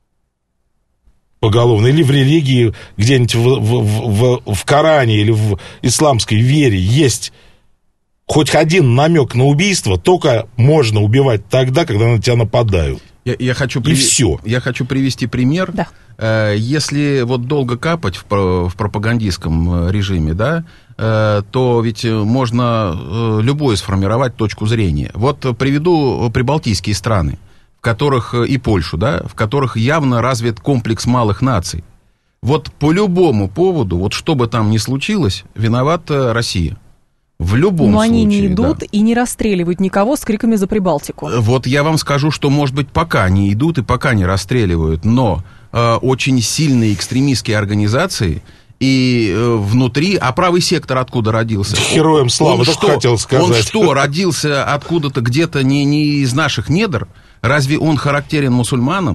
C: Поголовно. Или в религии, где-нибудь в, в, в, в Коране или в исламской вере есть хоть один намек на убийство, только можно убивать тогда, когда на тебя нападают.
D: Я, я хочу
C: И
D: при...
C: все.
D: Я хочу привести пример.
B: Да.
D: Э, если вот долго капать в, в пропагандистском режиме, да, э, то ведь можно э, любое сформировать точку зрения. Вот приведу прибалтийские страны, в которых, и Польшу, да, в которых явно развит комплекс малых наций. Вот по любому поводу, вот что бы там ни случилось, виновата Россия. В любом
B: Но
D: случае.
B: они не идут
D: да.
B: и не расстреливают никого с криками за Прибалтику.
D: Вот я вам скажу, что, может быть, пока не идут и пока не расстреливают, но э, очень сильные экстремистские организации и э, внутри... А правый сектор откуда родился?
C: Героям славы,
D: он
C: только
D: что,
C: хотел сказать.
D: Он что, родился откуда-то где-то не, не из наших недр? Разве он характерен мусульманам?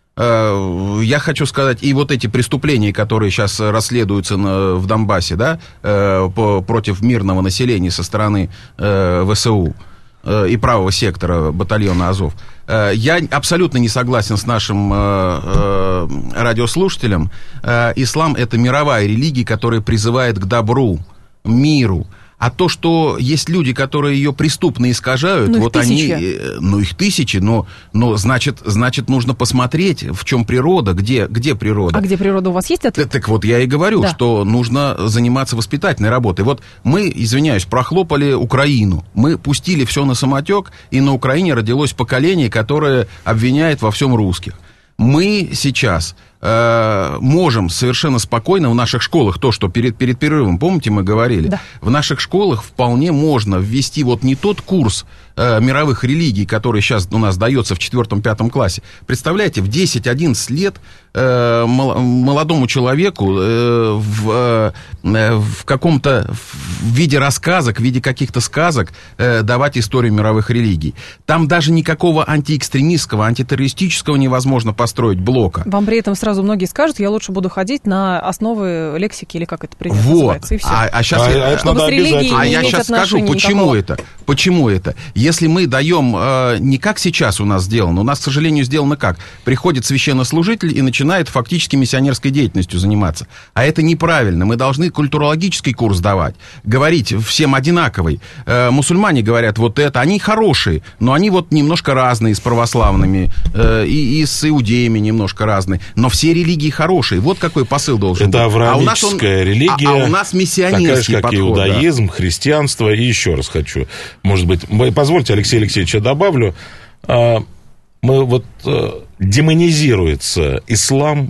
D: Я хочу сказать, и вот эти преступления, которые сейчас расследуются на, в Донбассе, да, по, против мирного населения со стороны э, ВСУ э, и правого сектора батальона Азов, э, я абсолютно не согласен с нашим э, э, радиослушателем. Э, ислам — это мировая религия, которая призывает к добру, миру. А то, что есть люди, которые ее преступно искажают,
B: ну,
D: вот
B: тысячи.
D: они, ну их тысячи, но, но значит, значит, нужно посмотреть, в чем природа, где, где природа.
B: А где природа у вас есть ответ?
D: Так, так вот я и говорю, да. что нужно заниматься воспитательной работой. Вот мы, извиняюсь, прохлопали Украину, мы пустили все на самотек, и на Украине родилось поколение, которое обвиняет во всем русских. Мы сейчас э, можем совершенно спокойно в наших школах, то, что перед, перед перерывом, помните, мы говорили,
B: да.
D: в наших школах вполне можно ввести вот не тот курс э, мировых религий, который сейчас у нас дается в четвертом-пятом классе. Представляете, в десять-одиннадцать лет э, молодому человеку э, в, э, в каком-то в виде рассказок, в виде каких-то сказок э, давать историю мировых религий. Там даже никакого антиэкстремистского, антитеррористического невозможно построить блока.
B: Вам при этом сразу многие скажут, я лучше буду ходить на основы лексики, или как это принято
D: вот.
B: называется, и все.
D: А, а, сейчас
C: а,
D: я,
B: Чтобы с религией
D: а
B: не
D: я
B: иметь
D: сейчас скажу, почему
B: никакого.
D: это. Почему это? Если мы даем, э, не как сейчас у нас сделано, у нас, к сожалению, сделано как? Приходит священнослужитель и начинает фактически миссионерской деятельностью заниматься. А это неправильно. Мы должны культурологический курс давать. Говорить всем одинаковый. Э, мусульмане говорят вот это, они хорошие, но они вот немножко разные с православными, э, и, и с иудеями немножко разные. Но все религии хорошие. Вот какой посыл должен
C: это
D: быть.
C: Это авраамическая
D: а у нас он,
C: религия.
D: А, а у нас миссионерский
C: такая же, как
D: подход,
C: иудаизм,
D: да.
C: христианство. И еще раз хочу, может быть, позвольте, Алексей Алексеевич, я добавлю. мы вот э, демонизируется ислам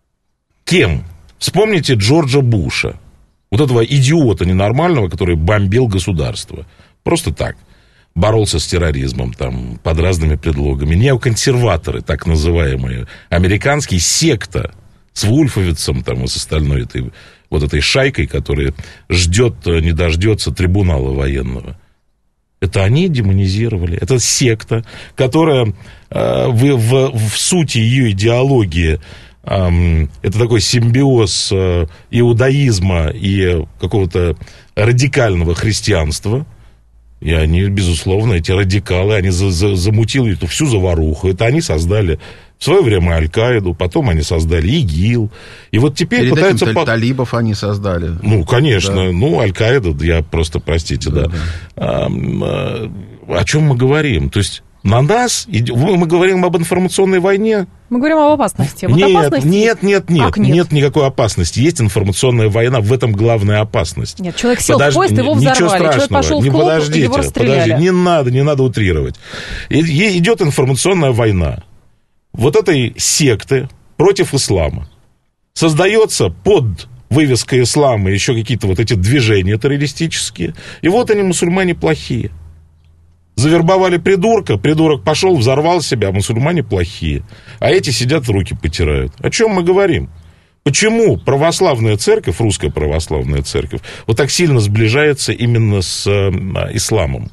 C: кем? Вспомните Джорджа Буша, вот этого идиота ненормального, который бомбил государство. Просто так. Боролся с терроризмом там, под разными предлогами. Неоконсерваторы, так называемые, американские, секта с Вульфовицем там, и с остальной этой, вот этой шайкой, которая ждет, не дождется трибунала военного. Это они демонизировали. Это секта, которая э, в, в, в сути ее идеологии э, это такой симбиоз э, иудаизма и какого-то радикального христианства. И они, безусловно, эти радикалы, они за, за, замутили эту всю заваруху. Это они создали в свое время Аль-Каиду, потом они создали ИГИЛ. И вот теперь
D: перед
C: пытаются...
D: Этим, по... талибов они создали.
C: Ну, конечно.
D: Да.
C: Ну, Аль-Каида, я просто, простите, да. да. А, а, о чем мы говорим? То есть на нас... Мы говорим об информационной войне.
B: Мы говорим об опасности. Вот
C: нет,
B: опасности...
C: нет, нет, нет,
B: нет.
C: Нет никакой опасности. Есть информационная война, в этом главная опасность.
B: Нет, человек сел
C: Подожди,
B: в поезд, его взорвали. Человек пошел
C: не,
B: в клуб,
C: подождите,
B: его расстреляли.
C: Подожди, не надо, не надо утрировать. И, идет информационная война. Вот этой секты против ислама. Создается под вывеской ислама еще какие-то вот эти движения террористические. И вот они, мусульмане, плохие. Завербовали придурка, придурок пошел, взорвал себя, а мусульмане плохие. А эти сидят, руки потирают. О чем мы говорим? Почему православная церковь, русская православная церковь, вот так сильно сближается именно с э, исламом?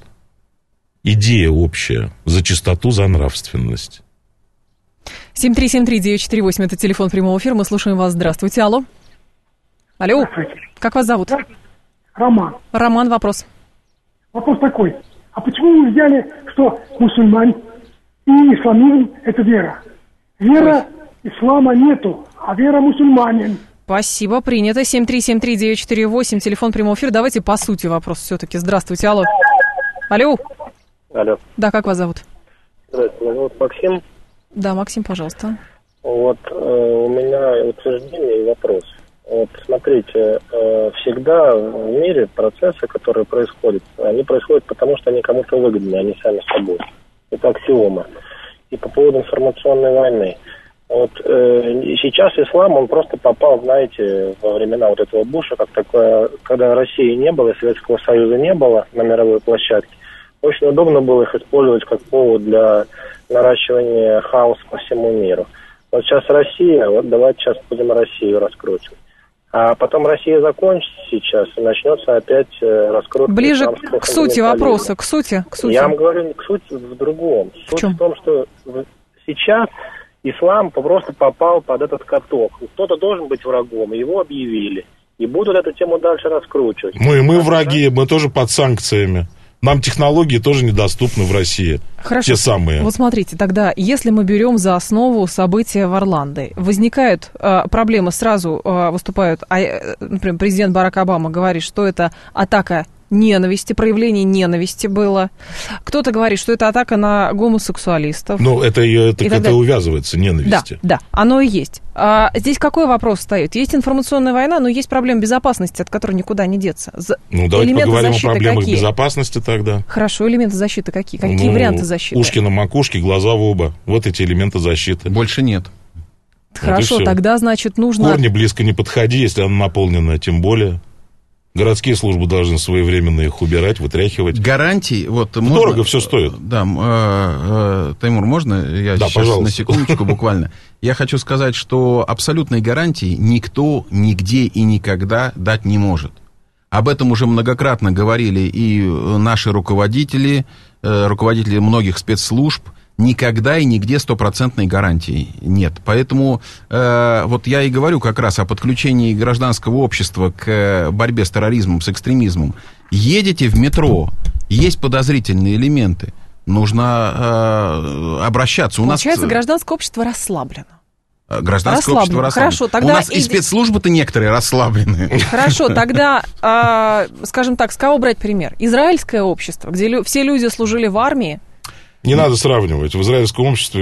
C: Идея общая. За чистоту, за нравственность.
B: семь три семь три девять четыре восемь, это телефон прямого эфира, мы слушаем вас. Здравствуйте, алло. Алло, как вас зовут?
G: Роман.
B: Роман, вопрос.
G: Вопрос такой. А почему вы взяли, что мусульмане и исламизм – это вера? Вера ислама нету, а вера мусульманин.
B: Спасибо, принято. семь три семь три девять четыре восемь, телефон прямого эфира. Давайте по сути вопрос все-таки. Здравствуйте, алло. Алло.
H: Алло.
B: Да, как вас зовут?
H: Здравствуйте, меня зовут Максим.
B: Да, Максим, пожалуйста.
H: Вот э, у меня утверждение и вопрос. Вот смотрите, э, всегда в мире процессы, которые происходят, они происходят потому, что они кому-то выгодны, а не сами собой. Это аксиома. И по поводу информационной войны. Вот э, сейчас ислам, он просто попал, знаете, во времена вот этого Буша, как такое, когда России не было, Советского Союза не было на мировой площадке. Очень удобно было их использовать как повод для наращивания хаоса по всему миру. Вот сейчас Россия, вот давайте сейчас будем Россию раскручивать. А потом Россия закончится сейчас, и начнется опять раскрутка.
B: Ближе к сути вопроса, к сути, к сути.
H: Я вам говорю не к сути, в другом.
B: В
H: Суть
B: чем?
H: в том, что сейчас ислам просто попал под этот каток. Кто-то должен быть врагом, его объявили. И будут эту тему дальше раскручивать.
C: Мы, мы враги, мы тоже под санкциями. Нам технологии тоже недоступны в России.
B: Хорошо.
C: Те самые.
B: Вот смотрите, тогда, если мы берем за основу события в Орландо, возникают э, проблемы, сразу э, выступают, э, например, президент Барак Обама говорит, что это атака ненависти, проявление ненависти было. Кто-то говорит, что это атака на гомосексуалистов.
C: Ну, это, это, это, это увязывается, ненависти.
B: Да, да, оно и есть. А здесь какой вопрос встает? Есть информационная война, но есть проблема безопасности, от которой никуда не деться.
C: Ну, давайте
B: элементы
C: поговорим о проблемах
B: какие?
C: безопасности тогда.
B: Хорошо, элементы защиты какие? Какие
C: ну,
B: варианты защиты?
C: Ушки на макушке, глаза в оба. Вот эти элементы защиты.
D: Больше нет.
B: Хорошо, вот тогда, значит, нужно...
C: Корни близко не подходи, если она наполнена, тем более... Городские службы должны своевременно их убирать, вытряхивать.
D: Гарантии, вот...
C: Дорого
D: можно,
C: все стоит.
D: Да, э, э, Таймур, можно я
C: да,
D: сейчас
C: пожалуйста.
D: на секундочку буквально? Я хочу сказать, что абсолютной гарантии никто, нигде и никогда дать не может. Об этом уже многократно говорили и наши руководители, э, руководители многих спецслужб. Никогда и нигде стопроцентной гарантии нет. Поэтому э, вот я и говорю как раз о подключении гражданского общества к борьбе с терроризмом, с экстремизмом. Едете в метро, есть подозрительные элементы, нужно э, обращаться. У
B: Получается,
D: нас...
B: гражданское общество расслаблено.
D: Гражданское общество расслаблено.
B: Хорошо, тогда...
D: У нас и спецслужбы-то некоторые расслаблены.
B: Хорошо, тогда, э, скажем так, с кого брать пример? Израильское общество, где лю- все люди служили в армии.
C: Не надо сравнивать. В израильском обществе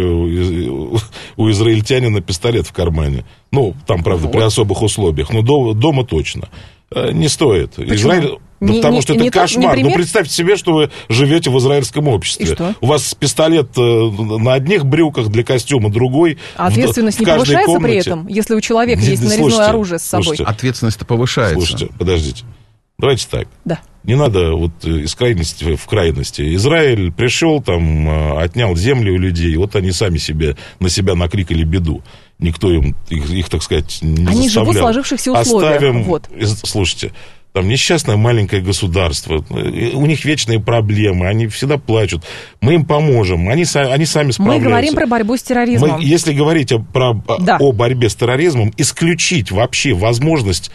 C: у, у израильтянина пистолет в кармане. Ну, там, правда, вот. При особых условиях. Но до, дома точно. Не стоит.
B: Почему?
C: Израиль... Да
B: не,
C: потому
B: не,
C: что это
B: не
C: кошмар.
B: не
C: ну, представьте себе, что вы живете в израильском обществе.
B: И что?
C: У вас пистолет на одних брюках, для костюма другой.
B: А ответственность
C: в,
B: не
C: в
B: повышается
C: комнате.
B: при этом, если у человека
C: не,
B: есть
C: не,
B: нарезное
C: слушайте,
B: оружие с собой?
C: Слушайте,
D: ответственность-то повышается.
C: Слушайте, подождите. Давайте так.
B: Да.
C: Не надо вот из крайности в крайности. Израиль пришел, там, отнял земли у людей, вот они сами себе, на себя накликали беду. Никто им, их, их так сказать, не
B: они
C: заставлял.
B: Они живут в сложившихся условиях.
C: Оставим,
B: вот.
C: Слушайте, там несчастное маленькое государство, у них вечные проблемы, они всегда плачут. Мы им поможем, они, они сами справляются.
B: Мы говорим про борьбу с терроризмом.
C: Мы, если говорить о, про,
B: да.
C: о борьбе с терроризмом, исключить вообще возможность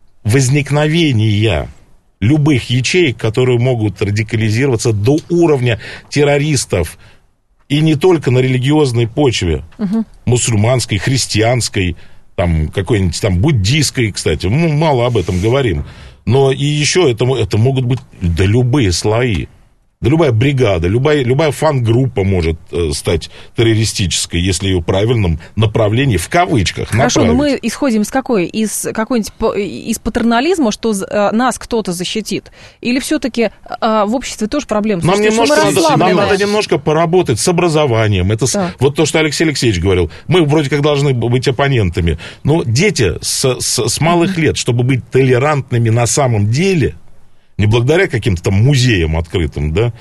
C: возникновения любых ячеек, которые могут радикализироваться до уровня террористов. И не только на религиозной почве, угу. мусульманской, христианской, там, какой-нибудь там буддийской, кстати, мы мало об этом говорим. Но и еще это, это могут быть да любые слои. Да любая бригада, любая, любая фан-группа может э, стать террористической, если ее в правильном направлении, в кавычках,
B: Хорошо,
C: направить.
B: но мы исходим из какой? Из какой-нибудь из патернализма, что э, нас кто-то защитит? Или все-таки э, в обществе тоже проблемы?
C: Нам, немножко надо, нам надо
B: да.
C: немножко поработать с образованием. Это с, вот то, что Алексей Алексеевич говорил. Мы вроде как должны быть оппонентами. Но дети с, с, с малых лет, чтобы быть толерантными на самом деле... Не благодаря каким-то там музеям открытым, да,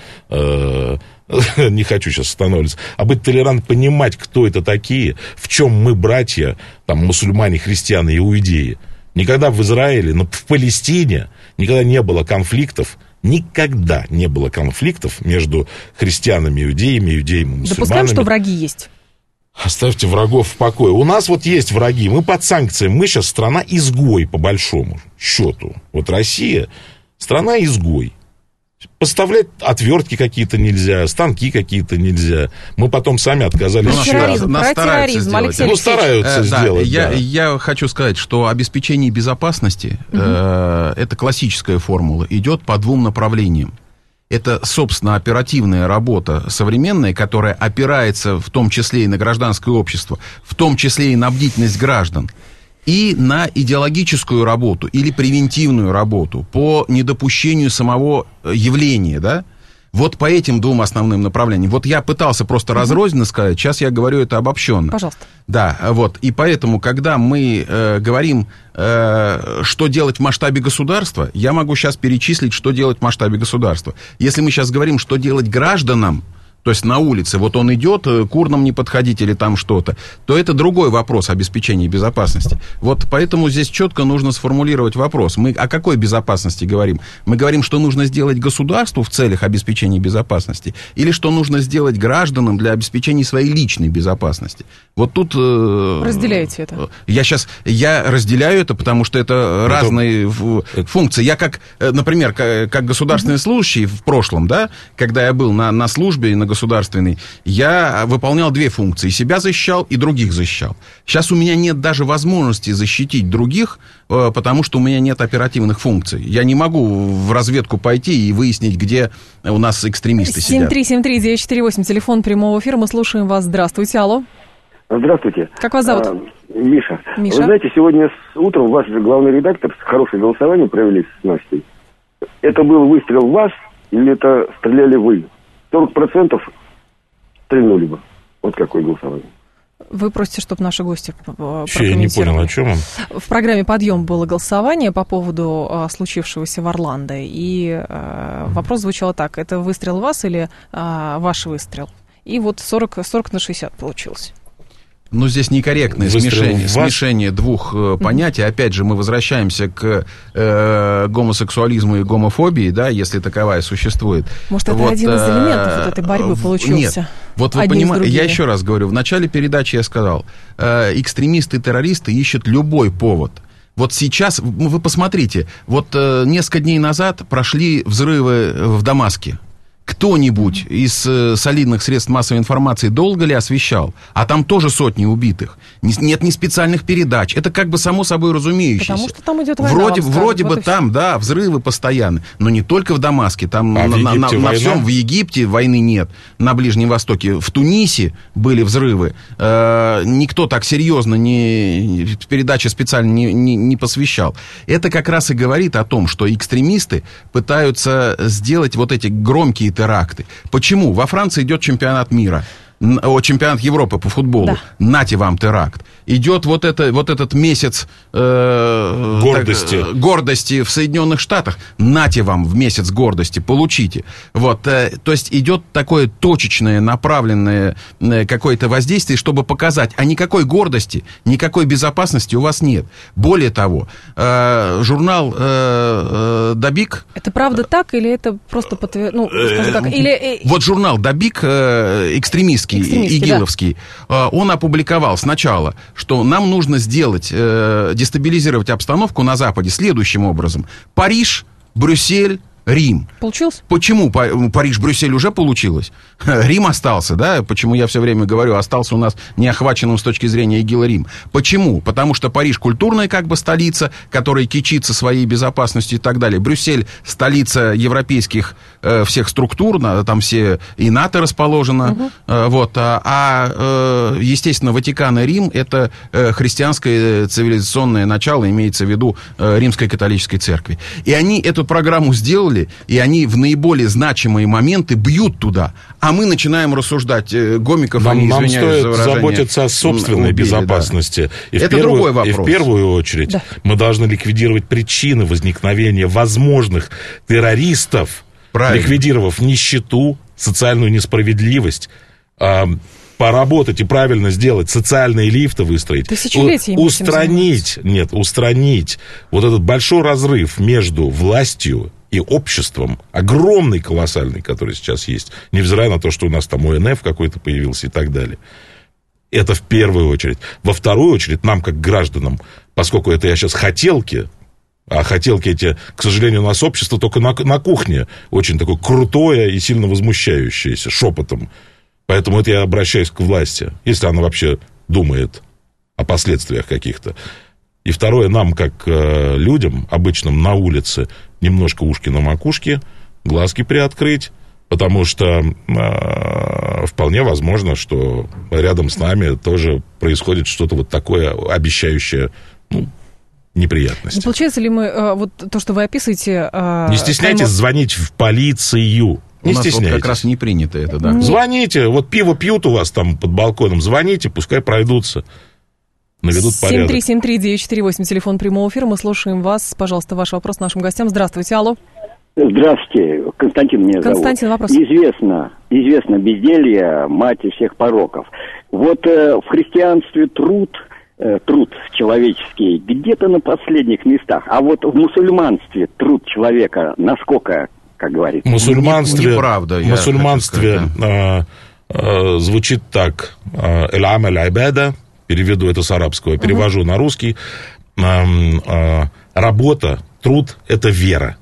C: э, не хочу сейчас останавливаться, а быть толерантным, понимать, кто это такие, в чем мы братья, там, мусульмане, христиане, иудеи. Никогда в Израиле, но в Палестине никогда не было конфликтов, никогда не было конфликтов между христианами, иудеями, иудеями, мусульманами.
B: Допускаем, что враги есть.
C: Оставьте врагов в покое. У нас вот есть враги, мы под санкциями, мы сейчас страна-изгой, по большому счету. Вот Россия... Страна-изгой. Поставлять отвертки какие-то нельзя, станки какие-то нельзя. Мы потом сами отказались.
B: Про терроризм, про терроризм, Алексей
C: Ну, стараются
D: э,
C: сделать,
D: да,
C: да.
D: Я, я хочу сказать, что обеспечение безопасности, угу. э, это классическая формула, идет по двум направлениям. Это, собственно, оперативная работа современная, которая опирается в том числе и на гражданское общество, в том числе и на бдительность граждан. И на идеологическую работу или превентивную работу по недопущению самого явления, да? Вот по этим двум основным направлениям. Вот я пытался просто разрозненно сказать, сейчас я говорю это обобщенно.
B: Пожалуйста.
D: Да, вот. И поэтому, когда мы э, говорим, э, что делать в масштабе государства, я могу сейчас перечислить, что делать в масштабе государства. Если мы сейчас говорим, что делать гражданам, то есть на улице, вот он идет, к урнам не подходить или там что-то, то это другой вопрос обеспечения безопасности. Вот поэтому здесь четко нужно сформулировать вопрос. Мы о какой безопасности говорим? Мы говорим, что нужно сделать государству в целях обеспечения безопасности, или что нужно сделать гражданам для обеспечения своей личной безопасности? Вот тут... Э,
B: Разделяете это?
D: Я сейчас... Я разделяю это, потому что это, это... разные это... функции. Я как, например, как, как государственный mm-hmm. служащий в прошлом, да, когда я был на, на службе и на государственный, я выполнял две функции. Себя защищал и других защищал. Сейчас у меня нет даже возможности защитить других, потому что у меня нет оперативных функций. Я не могу в разведку пойти и выяснить, где у нас экстремисты сидят.
B: семь три семь три девять четыре восемь, телефон прямого эфира. Мы слушаем вас. Здравствуйте, алло.
I: Здравствуйте.
B: Как вас зовут?
I: А, Миша.
B: Миша.
I: Вы знаете, сегодня с утром ваш главный редактор хорошее голосование провели с Настей. Это был выстрел в вас или это стреляли вы? сорок процентов стрельнули бы. Вот какое голосование.
B: Вы просите, чтобы наши гости прокомментировали.
C: Еще я не понял, о чем он.
B: В программе «Подъем» было голосование по поводу а, случившегося в Орландо. И а, вопрос звучал так. Это выстрел в вас или а, ваш выстрел? И вот сорок, сорок на шестьдесят получилось.
D: Ну, здесь некорректное смешение, смешение двух э, понятий. Опять же, мы возвращаемся к э, гомосексуализму и гомофобии, да, если таковая существует.
B: Может, это
D: вот,
B: один из элементов вот этой борьбы получился?
D: Нет. Вот вы понимаете, я еще раз говорю, в начале передачи я сказал, э, экстремисты и террористы ищут любой повод. Вот сейчас, вы посмотрите, вот э, несколько дней назад прошли взрывы в Дамаске. Кто кто-нибудь из э, солидных средств массовой информации долго ли освещал? А там тоже сотни убитых. Не, нет ни специальных передач. Это как бы само собой разумеющееся.
B: Потому что там идет война.
D: Вроде,
B: скажут,
D: вроде
B: вот
D: бы там, да, взрывы постоянно. Но не только в Дамаске. Там
C: а
D: на,
C: в
D: на, на, на всем, в Египте войны нет. На Ближнем Востоке. В Тунисе были взрывы. Э, никто так серьезно не, передачи специально не, не, не посвящал. Это как раз и говорит о том, что экстремисты пытаются сделать вот эти громкие теракты. Почему? Во Франции идет чемпионат мира. О, чемпионат Европы по футболу. Да. Нате вам теракт. Идет вот, это, вот этот месяц э,
C: гордости.
D: Так, гордости в Соединенных Штатах. Нате вам в месяц гордости, получите. Вот, э, то есть идет такое точечное, направленное э, какое-то воздействие, чтобы показать, а никакой гордости, никакой безопасности у вас нет. Более того, э, журнал э, э, «Добик».
B: Это правда так или это просто подтвер... ну, скажем так, или...
D: Вот журнал «Добик», э, экстремистский, игиловский, да. Он опубликовал сначала, что нам нужно сделать, э, дестабилизировать обстановку на Западе следующим образом. Париж, Брюссель, Рим.
B: Получилось?
D: Почему Париж, Брюссель уже получилось? Рим остался, да? Почему я все время говорю, остался у нас неохваченным с точки зрения ИГИЛа Рим. Почему? Потому что Париж культурная как бы столица, которая кичится своей безопасностью и так далее. Брюссель столица европейских э, всех структур, там все и НАТО расположено. Угу. Э, вот, а, а э, естественно, Ватикан и Рим это э, христианское цивилизационное начало, имеется в виду э, Римской католической церкви. И они эту программу сделали, и они в наиболее значимые моменты бьют туда. А мы начинаем рассуждать. Гомиков,
C: нам,
D: они,
C: нам
D: извиняюсь
C: стоит
D: за выражение,
C: заботиться о собственной убили, безопасности.
D: Да.
C: И
D: Это
C: в первую,
D: другой вопрос.
C: И в первую очередь да. мы должны ликвидировать причины возникновения возможных террористов, правильно. Ликвидировав нищету, социальную несправедливость, э, поработать и правильно сделать, социальные лифты выстроить, у, устранить, нет, устранить вот этот большой разрыв между властью и обществом, огромный, колоссальный, который сейчас есть, невзирая на то, что у нас там ОНФ какой-то появился и так далее. Это в первую очередь. Во вторую очередь, нам, как гражданам, поскольку это я сейчас хотелки, а хотелки эти, к сожалению, у нас общество только на, на кухне, очень такое крутое и сильно возмущающееся, шепотом. Поэтому это я обращаюсь к власти, если она вообще думает о последствиях каких-то. И второе, нам, как э, людям, обычным на улице, немножко ушки на макушке, глазки приоткрыть, потому что э, вполне возможно, что рядом с нами тоже происходит что-то вот такое, обещающее, ну, неприятности.
B: Не получается ли мы, э, вот то, что вы описываете... Э,
C: Не стесняйтесь прямо... звонить в полицию. Не
D: у нас
C: стесняйтесь.
D: Вот как раз не принято это, да.
B: Не...
C: Звоните, вот пиво пьют у вас там под балконом, звоните, пускай пройдутся. Наведут порядок.
B: семь три семь три девять четыре восемь, телефон прямого эфира. Мы слушаем вас. Пожалуйста, ваш вопрос нашим гостям. Здравствуйте, алло.
J: Здравствуйте, Константин меня
B: Константин,
J: зовут.
B: вопрос.
J: Известно, известно, безделье, мать всех пороков. Вот э, в христианстве труд, э, труд человеческий где-то на последних местах. А вот в мусульманстве труд человека насколько, как говорится?
C: В мусульманстве,
D: неправда,
C: в мусульманстве э, э, звучит так. «Эль-амаль айбада», переведу это с арабского, перевожу uh-huh. на русский. Э, э, работа, труд – это вера.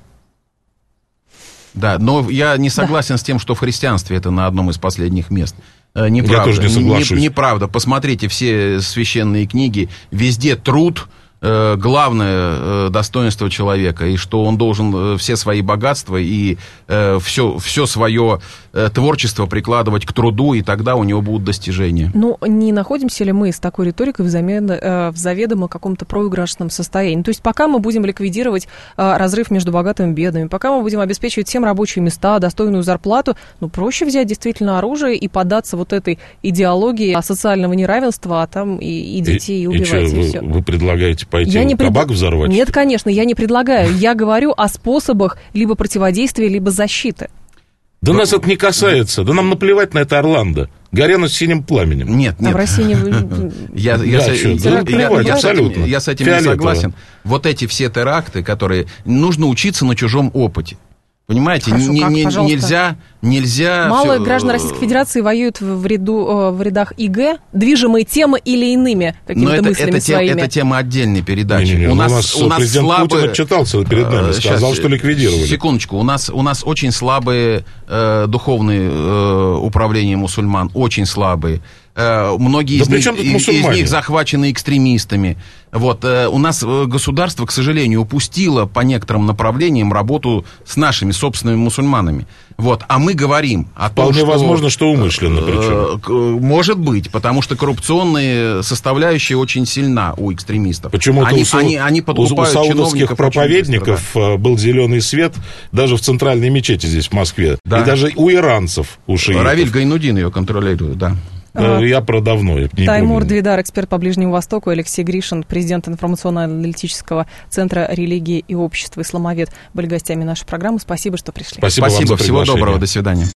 D: Да, но я не согласен да. с тем, что в христианстве это на одном из последних мест. Неправда.
C: Я тоже не соглашусь.
D: Не, неправда. Посмотрите все священные книги. Везде труд, э, главное э, достоинство человека. И что он должен все свои богатства и э, все, все свое э, творчество прикладывать к труду, и тогда у него будут достижения.
B: Ну, не находимся ли мы с такой риторикой в, замен, э, в заведомо каком-то проигрышном состоянии? То есть пока мы будем ликвидировать э, разрыв между богатыми и бедными, пока мы будем обеспечивать всем рабочие места, достойную зарплату, ну, проще взять действительно оружие и поддаться вот этой идеологии социального неравенства, а там и, и детей и, и убивать, и,
C: и, и
B: все.
C: Вы, вы предлагаете пойти
B: я не
C: кабак
B: пред...
C: взорвать?
B: Нет, конечно, я не предлагаю. Я говорю о способах либо противодействия, либо защиты.
C: Да нас это не касается. Да нам наплевать на это Орландо. Горя с синим пламенем.
D: Нет, нет.
B: А в России не...
D: Я с этим не согласен. Вот эти все теракты, которые... Нужно учиться на чужом опыте. Понимаете,
B: Хорошо,
D: не,
B: как,
D: не,
B: пожалуйста?
D: нельзя, нельзя...
B: Мало
D: всё,
B: граждан Российской Федерации воюют в, ряду, в рядах ИГ, движимые тем или иными какими-то
D: это,
B: мыслями
D: это,
B: своими.
D: это тема отдельной передачи.
C: Не-не-не,
D: у, нас,
C: у нас,
D: у нас
C: президент
D: слабые...
C: Путин отчитался перед нами, сказал,
D: Сейчас,
C: что ликвидировали.
D: Секундочку, у нас, у нас очень слабые э, духовные э, управления мусульман, очень слабые. Э, многие
C: да
D: из, них, из, из них захвачены экстремистами. Вот, э, у нас государство, к сожалению, упустило по некоторым направлениям работу с нашими собственными мусульманами. Вот, а мы говорим о том,
C: Вполне
D: что...
C: возможно, что умышленно причем.
D: Э, может быть, потому что коррупционные составляющие очень сильна у экстремистов.
C: Почему-то
D: они,
C: у,
D: они, они подкупают
C: у саудовских проповедников быстро, да. был зеленый свет даже в центральной мечети здесь, в Москве. Да. И даже у иранцев, у шиитов.
D: Равиль Гайнудин ее контролирует, да.
C: А, я про давно, я не
B: Таймур
C: помню.
B: Двидар, эксперт по Ближнему Востоку, Алексей Гришин, президент информационно-аналитического центра религии и общества «Исламовед», были гостями нашей программы. Спасибо, что пришли.
C: Спасибо,
D: Спасибо,
C: вам за
D: всего доброго, до свидания.